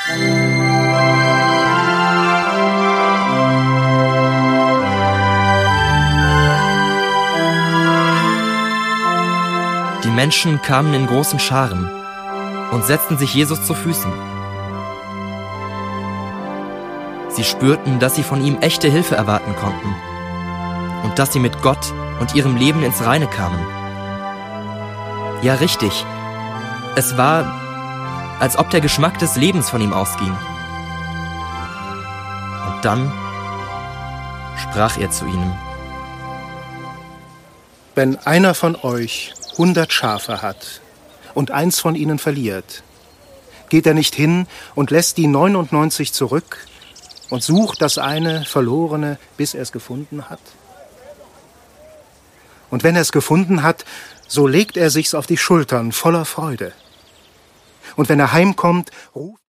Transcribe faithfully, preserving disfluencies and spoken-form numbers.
Die Menschen kamen in großen Scharen und setzten sich Jesus zu Füßen. Sie spürten, dass sie von ihm echte Hilfe erwarten konnten und dass sie mit Gott und ihrem Leben ins Reine kamen. Ja, richtig. Es war, als ob der Geschmack des Lebens von ihm ausging. Und dann sprach er zu ihnen: Wenn einer von euch hundert Schafe hat und eins von ihnen verliert, geht er nicht hin und lässt die neunundneunzig zurück und sucht das eine Verlorene, bis er es gefunden hat? Und wenn er es gefunden hat, so legt er sich's auf die Schultern voller Freude. Und wenn er heimkommt, ruft